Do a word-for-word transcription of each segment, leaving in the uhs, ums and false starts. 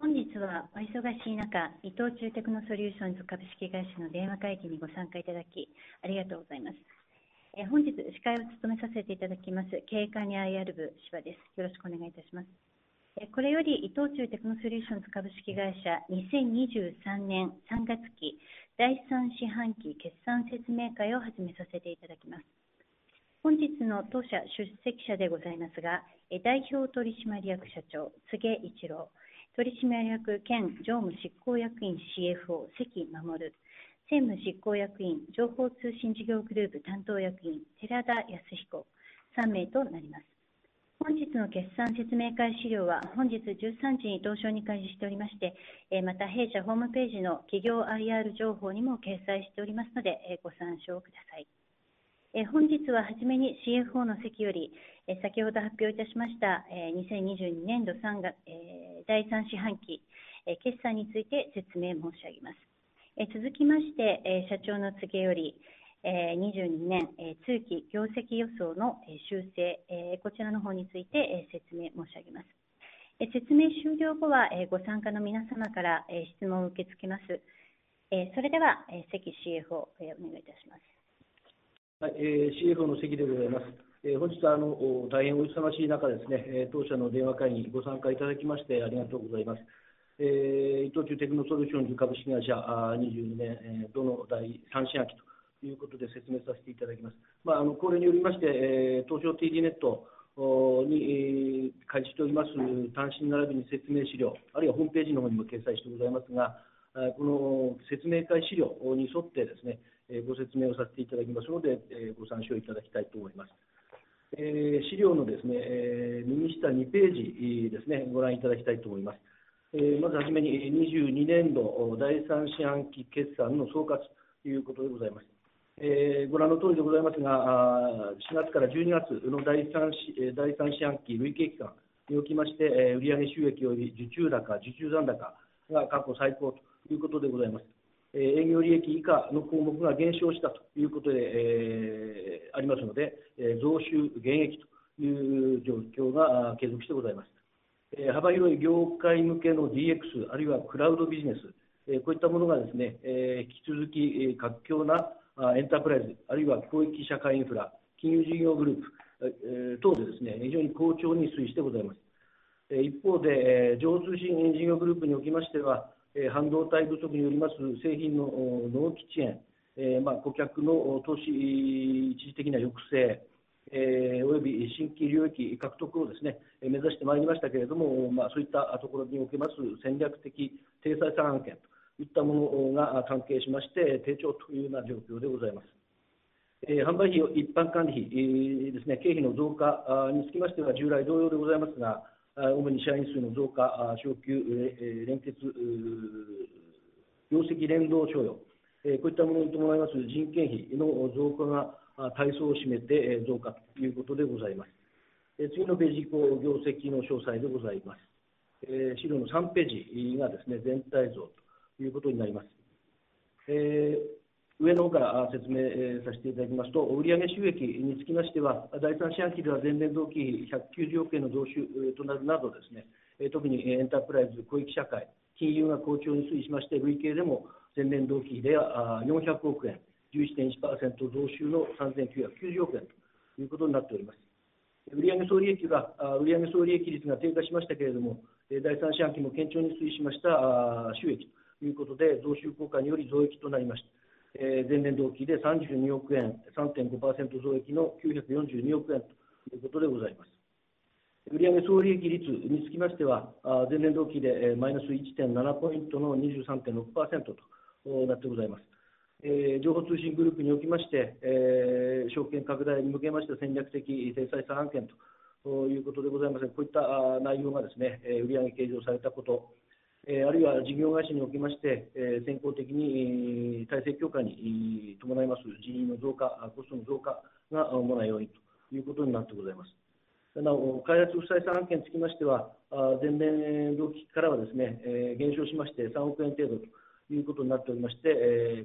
本日はお忙しい中、伊藤忠テクノソリューションズ株式会社の電話会議にご参加いただき、ありがとうございます。えー、本日、司会を務めさせていただきます、経営管理 アイアール 部、柴です。よろしくお願いいたします。えー、これより、伊藤忠テクノソリューションズ株式会社にせんにじゅうさんねんさんがつ期だいさん四半期決算説明会を始めさせていただきます。本日の当社出席者でございますが、代表取締役社長、柘植一郎、取締役兼常務執行役員 シーエフオー、関守、専務執行役員、情報通信事業グループ担当役員、寺田康彦、さんめいとなります。本日の決算説明会資料は本日じゅうさんじに東証に開示しておりまして、また弊社ホームページの企業 アイアール 情報にも掲載しておりますので、ご参照ください。本日ははじめに シーエフオー の席より、先ほど発表いたしましたにせんにじゅうにねんどさんがつだいさん四半期決算について説明申し上げます。続きまして、社長の告げよりにじゅうにねん通期業績予想の修正、こちらの方について説明申し上げます。説明終了後はご参加の皆様から質問を受け付けます。それでは関 シーエフオー お願いいたします。 はい、えー、シーエフオー の関でございます。えー、本日はあの大変お忙しい中ですね、当社の電話会にご参加いただきましてありがとうございます。えー、伊藤忠テクノソリューションズ株式会社にじゅうにねん、えー、度のだいさん四半期ということで説明させていただきます。まあ、あのこれによりまして、えー、東証 ティーディー ネットに、えー、開示しております単身並びに説明資料、あるいはホームページの方にも掲載してございますが、この説明会資料に沿ってですね、ご説明をさせていただきますので、ご参照いただきたいと思います。えー、資料のですね、えー、右下にページですね、ご覧いただきたいと思います。えー、まずはじめににじゅうにねんどだいさん四半期決算の総括ということでございます。えー、ご覧の通りでございますが、しがつからじゅうにがつのだいさん四半期累計期間におきまして、売上収益及び受注高、受注残高が過去最高ということでございます。営業利益以下の項目が減少したということで、えー、ありますので、増収減益という状況が継続してございます。えー、幅広い業界向けの ディーエックス、あるいはクラウドビジネス、えー、こういったものがですね、えー、引き続き活況なエンタープライズ、あるいは広域社会インフラ、金融事業グループ、えー、等でですね、非常に好調に推移してございます。えー、一方で、情報通信事業グループにおきましては、半導体不足によります製品の納期遅延、えーまあ、顧客の投資一時的な抑制、えー、および新規領域獲得をですね、目指してまいりましたけれども、まあ、そういったところにおけます戦略的低採算案件といったものが関係しまして低調というような状況でございます。えー、販売費一般管理費、えーですね、経費の増加につきましては従来同様でございますが、主に社員数の増加、昇給、連結、業績連動賞与、こういったものに伴います人件費の増加が大層を占めて増加ということでございます。次のページ以降、業績の詳細でございます。資料のさんページがですね、全体像ということになります。えー上の方から説明させていただきますと、売上収益につきましては、だいさん四半期では前年同期比ひゃくきゅうじゅうおくえんの増収となるなどですね、特にエンタープライズ、広域社会、金融が好調に推移しまして、累計でも前年同期比ではよんひゃくおくえん、じゅういちてんいちパーセント 増収のさんぜんきゅうひゃくきゅうじゅうおくえんということになっております。売上総利益が、売上総利益率が低下しましたけれども、だいさん四半期も堅調に推移しました収益ということで、増収効果により増益となりました。前年同期でさんじゅうにおくえん、さんてんごパーセント 増益のきゅうひゃくよんじゅうにおくえんということでございます。売上総利益率につきましては、前年同期でマイナス いってんななポイントの にじゅうさんてんろくパーセント となってございます。えー、情報通信グループにおきまして、えー、証券拡大に向けまして戦略的低採算案件ということでございますが、こういった内容がですね、売上計上されたこと、あるいは事業会社におきまして、先行的に体制強化に伴います人員の増加、コストの増加が主な要因ということになってございます。なお、開発不採算案件につきましては、前年同期からはですね、減少しましてさんおくえん程度ということになっておりまして、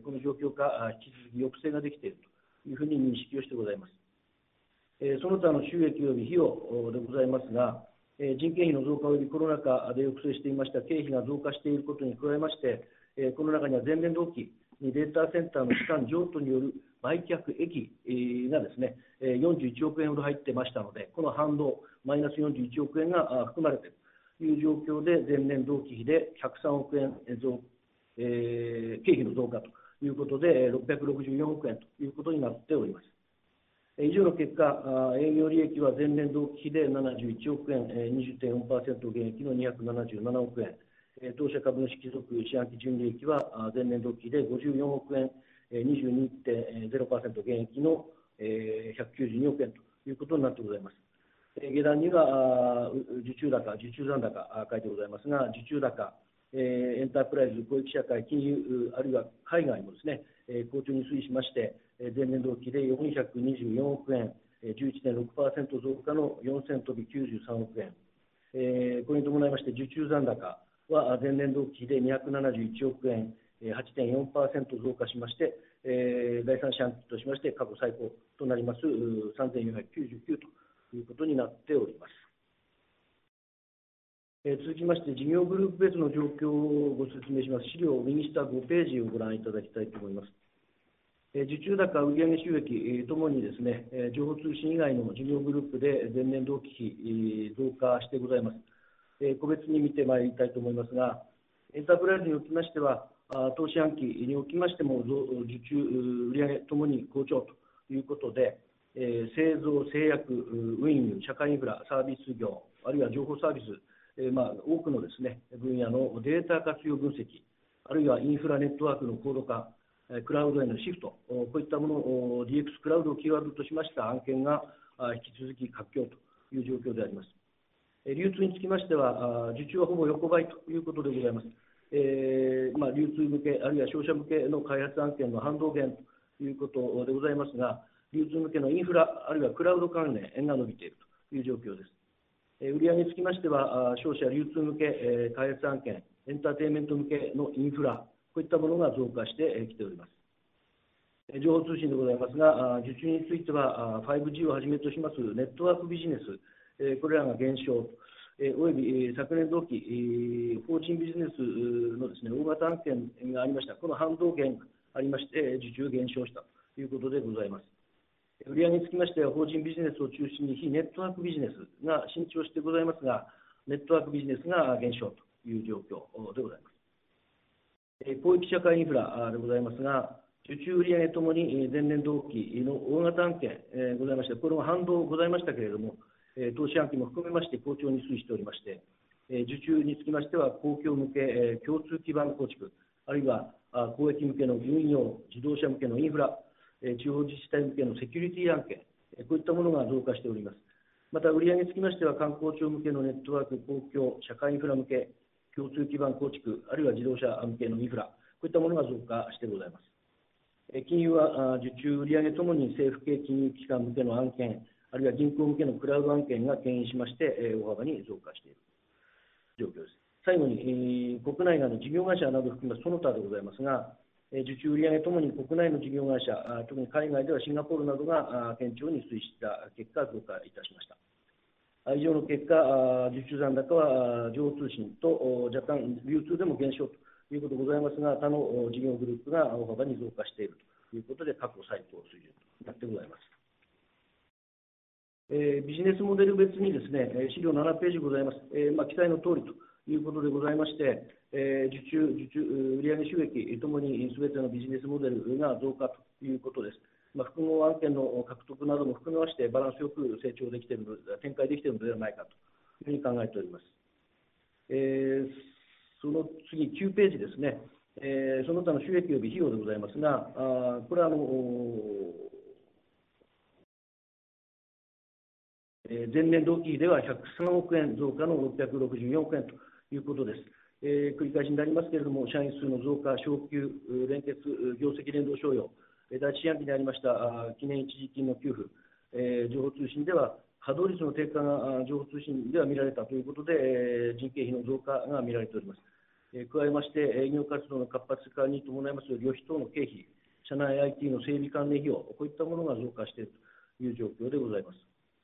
この状況下、引き続き抑制ができているというふうに認識をしてございます。その他の収益及び費用でございますが、 えー、人件費の増加及びコロナ禍で抑制していました経費が増加していることに加えまして、えー、この中には前年同期にデータセンターの資産譲渡による売却益がですね、よんじゅういちおくえんほど入ってましたので、この反動、マイナスよんじゅういちおくえんが含まれているという状況で、前年同期比でひゃくさんおくえん増、えー、経費の増加ということで、ろっぴゃくろくじゅうよんおくえんということになっております。以上の結果、営業利益は前年同期比でななじゅういちおくえん、にじゅうてんよんパーセント 減益のにひゃくななじゅうななおくえん、当社株主帰属四半期純利益は前年同期比でごじゅうよんおくえん、にじゅうにてんゼロパーセント 減益のひゃくきゅうじゅうにおくえんということになってございます。下段には受注高、受注残高書いてございますが、受注高、エンタープライズ、公益社会、金融、あるいは海外もですね、好調に推移しまして、前年同期でよんひゃくにじゅうよんおくえん、じゅういちてんろくパーセント 増加のよんせん飛びきゅうじゅうさんおくえん、えー、これに伴いまして受注残高は前年同期でにひゃくななじゅういちおくえん、はちてんよんパーセント 増加しまして、えー、だいさん四半期としまして過去最高となりますさんぜんよんひゃくきゅうじゅうきゅうということになっております。えー、続きまして、事業グループ別の状況をご説明します。資料右下ごページをご覧いただきたいと思います。えー、受注高、売上収益、えー、ともにですね、えー、情報通信以外の事業グループで前年同期比、増加してございます。えー、個別に見てまいりたいと思いますが、エンタープライズにおきましては、当四半期におきましても、受注、売上ともに好調ということで、えー、製造、製薬、運輸、社会インフラ、サービス業、あるいは情報サービス、えーまあ、多くのですね、分野のデータ活用分析、あるいはインフラネットワークの高度化、クラウドへのシフト、こういったものを ディーエックス クラウドをキーワードとしました案件が引き続き活況という状況であります。流通につきましては、受注はほぼ横ばいということでございます。えーまあ、流通向け、あるいは消費者向けの開発案件の反動減ということでございますが、流通向けのインフラ、あるいはクラウド関連が伸びているという状況です。売上につきましては、商社流通向け開発案件、エンターテインメント向けのインフラ、こういったものが増加してきております。情報通信でございますが、受注については ファイブジー をはじめとしますネットワークビジネス、これらが減少、および昨年同期、法人ビジネスのですね、大型案件がありました。この反動減がありまして、受注減少したということでございます。売上につきましては、法人ビジネスを中心に非ネットワークビジネスが伸長してございますが、ネットワークビジネスが減少という状況でございます。公益社会インフラでございますが、受注売上ともに前年同期の大型案件ございまして、これも反動ございましたけれども、当四半期も含めまして好調に推移しておりまして、受注につきましては、公共向け共通基盤構築、あるいは公益向けの運用、自動車向けのインフラ、地方自治体向けのセキュリティ案件、こういったものが増加しております。また、売上につきましては、観光庁向けのネットワーク、公共、社会インフラ向け、共通基盤構築、あるいは自動車向けのインフラ、こういったものが増加してございます。金融は受注売上ともに政府系金融機関向けの案件、あるいは銀行向けのクラウド案件が牽引しまして、大幅に増加している状況です。最後に、国内外の事業会社などを含めその他でございますが、受注売上ともに国内の事業会社、特に海外ではシンガポールなどが堅調に推移した結果、増加いたしました。以上の結果、受注残高は情報通信と若干流通でも減少ということでございますが、他の事業グループが大幅に増加しているということで、過去最高水準となってございます。えー、ビジネスモデル別にですね、資料ななページございます。えーまあ、記載の通りということでございまして、えー、受注、受注、売上収益ともにすべてのビジネスモデルが増加ということです。まあ、複合案件の獲得なども含めまして、バランスよく成長できているので、展開できているのではないかというふうに考えております。えー、その次、きゅうページですね、えー、その他の収益及び費用でございますが、あこれはあの前年同期比ではひゃくさんおくえん増加のろっぴゃくろくじゅうよんおくえんということです。えー、繰り返しになりますけれども、社員数の増加、昇給、連結、業績連動賞与、第一四半期にありました記念一時金の給付、えー、情報通信では稼働率の低下が情報通信では見られたということで、えー、人件費の増加が見られております。えー、加えまして、営業活動の活発化に伴います旅費等の経費、社内 アイティー の整備関連費用、こういったものが増加しているという状況でございます。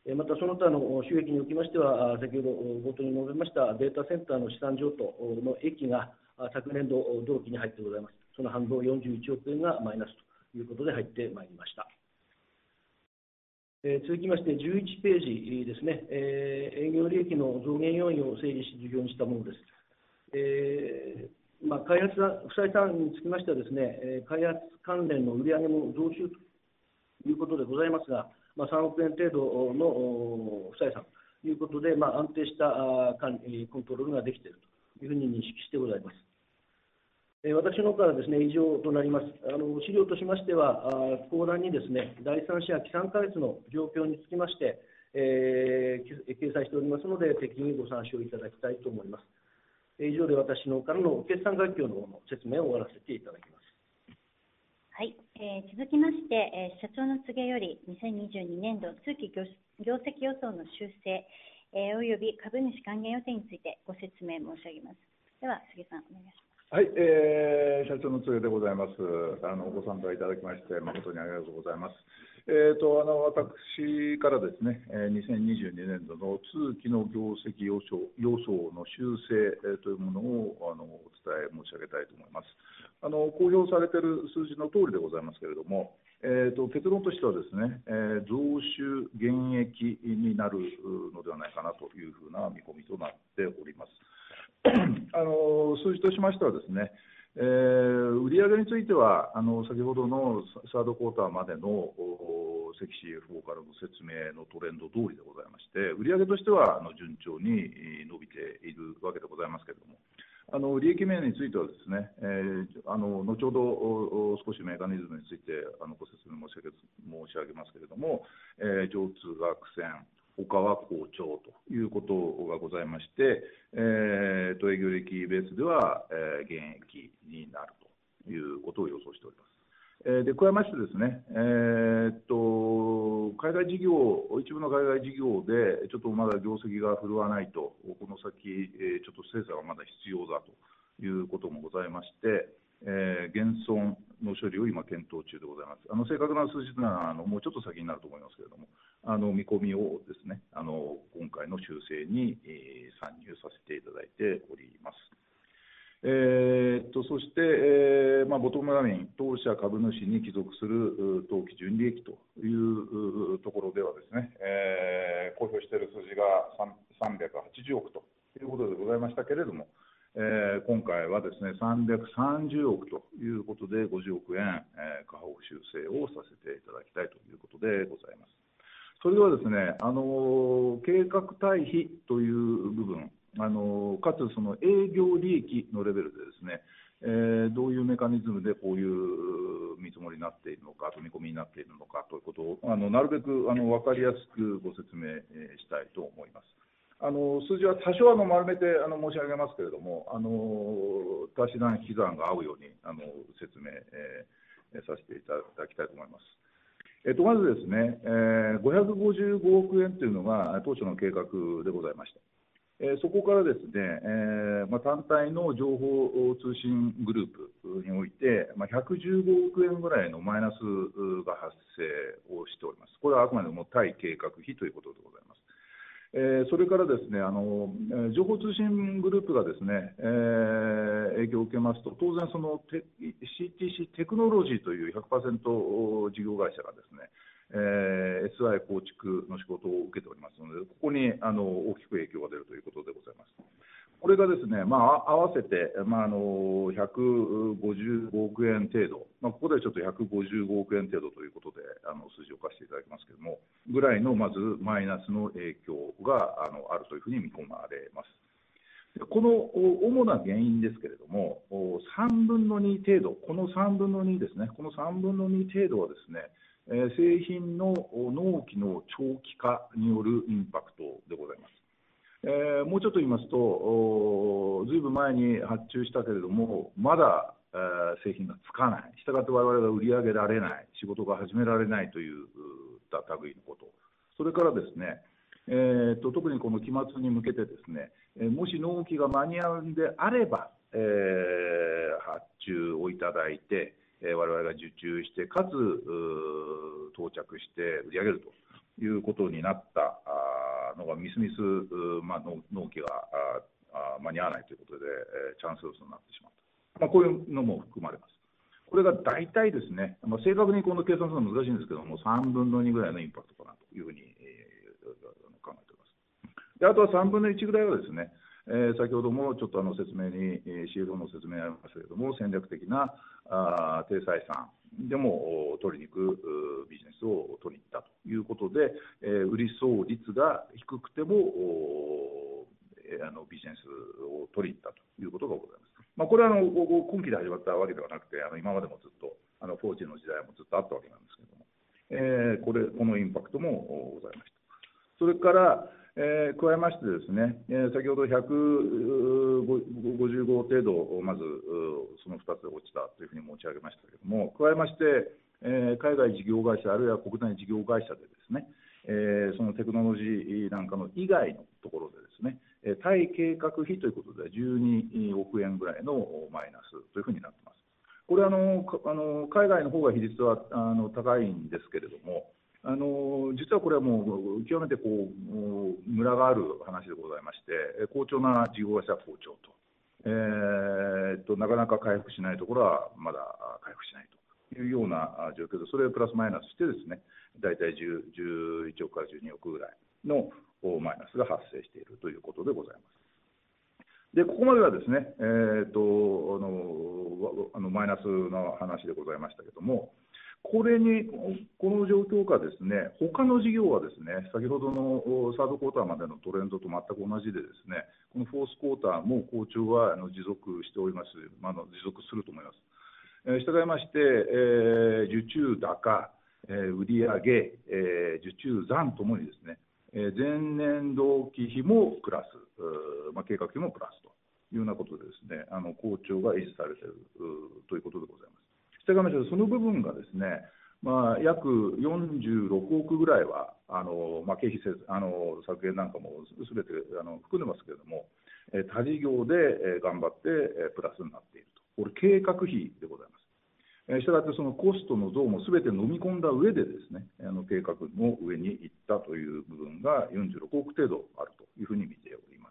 またその他の収益におきましては、先ほど冒頭に述べましたデータセンターの資産譲渡の益が昨年度同期に入ってございます。その反動よんじゅういちおくえんがマイナスということで入ってまいりました。えー、続きましてじゅういちページですね、えー、営業利益の増減要因を整理し授業にしたものです。えーまあ、開発不採算につきましてはですね、開発関連の売上も増収ということでございますが、まあ、さんおくえん程度の不採算ということで、まあ、安定した管理コントロールができているというふうに認識してございます。私の方からですね、以上となります。あの資料としましては、後欄にですね、第三者期間開発の状況につきまして、えー、掲載しておりますので、適宜ご参照いただきたいと思います。以上で私の方からの決算概況の説明を終わらせていただきます。 はい、えー、続きまして、えー、社長の告げよりにせんにじゅうにねんど通期業業績予想の修正、えー、および株主還元予定についてご説明申し上げます。では、杉さん、お願いします。 はい、えー、社長の告げでございます。あのご参加いただきまして誠にありがとうございます。えーと、あの私からですね、にせんにじゅうにねんどの通期の業績予想予想の修正というものをあのお伝え申し上げたいと思います。あの公表されている数字の通りでございますけれども、えーと、結論としてはですね、えー、増収減益になるのではないかなというふうな見込みとなっております。あの数字としましてはですね、えー、売上についてはあの先ほどのサードクォーターまでの関 シーエフオー からの説明のトレンド通りでございまして、売上としてはあの順調に伸びているわけでございますけれども、あの利益面についてはですね、えー、あの後ほど少しメカニズムについてあのご説明申し上げ申し上げますけれども、えー、上通が苦戦、他は好調ということがございまして、えー、と営業利益ベースでは、えー、減益になるということを予想しております。えー、で加えましてですね、えー、っと海外事業、一部の海外事業でちょっとまだ業績が振るわないと、この先、えー、ちょっと精査がまだ必要だということもございまして、えー、減損の処理を今検討中でございます。あの正確な数字というのはあのもうちょっと先になると思いますけれども、あの見込みをですね、あの今回の修正に、えー、参入させていただいております。えー、っとそして、えーまあ、ボトムライン、当社株主に帰属する当期純利益というところではですね、えー、公表している数字がさんびゃくはちじゅうおくということでございましたけれども、えー、今回はですねさんびゃくさんじゅうおくということでごじゅうおくえん、えー、下方修正をさせていただきたいということでございます。それではですね、あの計画対比という部分、あのかつその営業利益のレベルでですね、えー、どういうメカニズムでこういう見積もりになっているのか、見込みになっているのかということをあのなるべくあの分かりやすくご説明したいと思います。あの数字は多少あの丸めてあの申し上げますけれども、あの足し算引き算が合うようにあの説明、えー、させていただきたいと思います。えっと、まずですね、えー、ごひゃくごじゅうごおくえんというのが当初の計画でございました。えー、そこからですね、えーまあ、単体の情報通信グループにおいて、まあ、ひゃくじゅうごおくえんぐらいのマイナスが発生をしております。これはあくまでも対計画比ということでございます。えー、それからですね、あの情報通信グループがですね、えー、営業を受けますと、当然その シーティーシー テクノロジーという ひゃくパーセント 事業会社がですね、えー、エスアイ 構築の仕事を受けておりますので、ここにあの大きく影響が出るということでございます。これがですね、まあ、合わせて、まあ、あのひゃくごじゅうごおくえん程度、まあ、ここでちょっとひゃくごじゅうごおくえん程度ということであの数字を貸していただきますけれども、ぐらいのまずマイナスの影響があのあるというふうに見込まれます。この主な原因ですけれども、さんぶんのに程度、このさんぶんのにですね、このさんぶんのに程度はですね、製品の納期の長期化によるインパクトでございます。えー、もうちょっと言いますと、ずいぶん前に発注したけれども、まだ、えー、製品がつかない、したがって我々が売り上げられない、仕事が始められないという類のこと、それからですね、えー、と特にこの期末に向けてですね、えー、もし納期が間に合うんであれば、えー、発注をいただいて、えー、我々が受注して、かつ到着して売り上げるということになったのがみすみす、まあ、納期が間に合わないということで、チャンスロスになってしまった、まあ、こういうのも含まれます。これが大体ですね、まあ、正確にこの計算するのは難しいんですけども、さんぶんのにぐらいのインパクトかなというふうに、えー、考えております。であとはさんぶんのいちぐらいはですね、えー、先ほどもちょっとあの説明に、えー、シーエフオー の説明がありましたけれども、戦略的なあ低採算でも取りに行くビジネスを取りに行ったということで、えー、売り総率が低くてもあのビジネスを取りに行ったということがございます。まあ、これはあの今期で始まったわけではなくて、あの今までもずっとあの フォージー の時代もずっとあったわけなんですけれども、えー、これこのインパクトもございました。それから、えー、加えましてですね、えー、先ほどひゃくごじゅうご程度、まずそのふたつで落ちたというふうに申し上げましたけれども、加えまして、えー、海外事業会社、あるいは国内事業会社でですね、えー、そのテクノロジーなんかの以外のところでですね、対計画費ということでじゅうにおくえんぐらいのマイナスというふうになっています。これはあのあの海外の方が比率はあの高いんですけれども、あの実はこれはもう極めてこうムラがある話でございまして、好調な事業会社は好調と、えー、っとなかなか回復しないところはまだ回復しないというような状況で、それをプラスマイナスしてですね、大体じゅういちおくからじゅうにおくぐらいのマイナスが発生しているということでございます。でここまではですね、えー、とあのあのマイナスの話でございましたけれども、これにこの状況下ですね、他の事業はですね、先ほどのサードクォーターまでのトレンドと全く同じでですね、このフォースクォーターも好調は持続しております、まあ、持続すると思います。えー、したがいまして、えー、受注高、えー、売上、えー、受注残ともにですね、前年同期比もプラス、まあ、計画比もプラスというようなことでですね、あの好調が維持されているということでございます。したがいまして、その部分がですね、まあ、約よんじゅうろくおくぐらいはあの、まあ、経費あの削減なんかもすべてあの含んでますけれども、他事業で頑張ってプラスになっていると、これ、計画費でございます。したがって、そのコストの増もすべて飲み込んだ上でですね、あの計画も上に行ったという部分がよんじゅうろくおく程度あるというふうに見ております。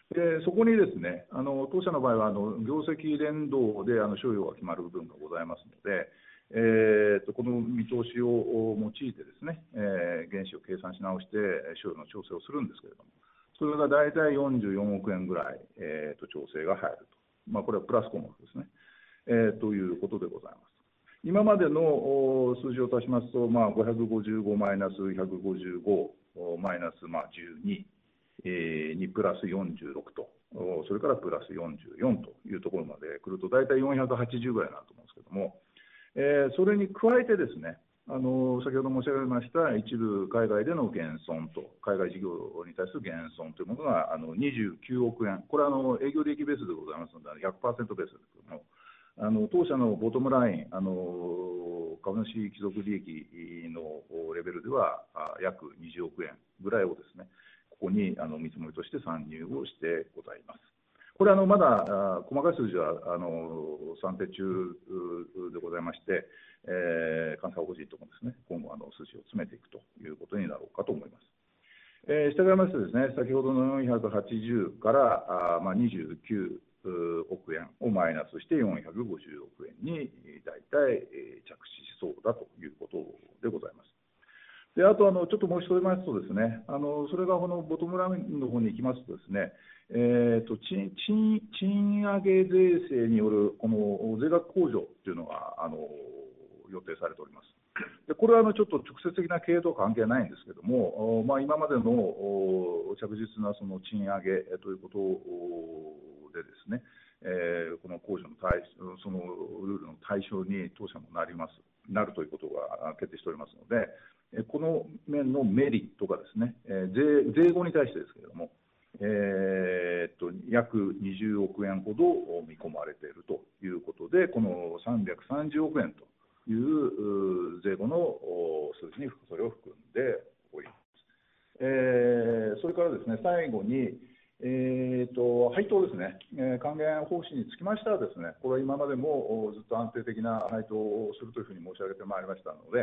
でそこにですね、あの当社の場合はあの業績連動であの賞与が決まる部分がございますので、えー、とこの見通しを用いてですね、えー、原資を計算し直して賞与の調整をするんですけれども、それが大体よんじゅうよんおくえんぐらい、えー、と調整が入ると、まあ、これはプラス項目ですね。えー、ということでございます。今までの数字を足しますと、まあ、ごひゃくごじゅうごマイナスひゃくごじゅうごマイナスまあじゅうに、えー、にプラスよんじゅうろくと、それからプラスよんじゅうよんというところまで来ると、大体よんひゃくはちじゅうぐらいになると思うんですけども、えー、それに加えてですね、あの先ほど申し上げました一部海外での減損と、海外事業に対する減損というものがあのにじゅうきゅうおくえん、これはあの営業利益ベースでございますので、ひゃくパーセント ベースですけども、あの当社のボトムライン、あの株主帰属利益のレベルでは約にじゅうおくえんぐらいをですね、ここにあの見積もりとして参入をしてございます。これはあのまだ細かい数字はあの算定中でございまして、えー、監査法人ともですね、今後あの数字を詰めていくということになろうかと思います。えー、従いましてですね、先ほどのよんひゃくはちじゅうからあ、まあ、にじゅうきゅうおくえんをマイナスしてよんひゃくごじゅうおくえんに大体着地しそうだということでございます。であとあのちょっと申し添えますとですね、あのそれがこのボトムラインの方に行きますとですね、えー、と 賃, 賃, 賃上げ税制によるこの税額控除というのがあの予定されております。でこれはあのちょっと直接的な経営とは関係ないんですけれども、まあ、今までの着実なその賃上げということでですね、えー、この控除の対そのルールの対象に当社もなりますなるということが決定しておりますので、この面のメリットがですね、税, 税後に対してですけれども、えー、っと約にじゅうおくえんほど見込まれているということで、このさんびゃくさんじゅうおくえんという税後の数字にそれを含んでおります。えー、それからですね、最後に、えー、と配当ですね、えー、還元方針につきましてはですね、これは今までもずっと安定的な配当をするというふうに申し上げてまいりましたので、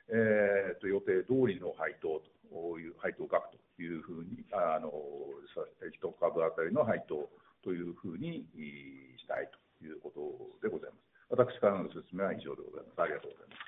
えー、と予定通りの配当という配当額というふうに、あのいち株当たりの配当というふうにしたいということでございます。私からの説明は以上でございます。ありがとうございます。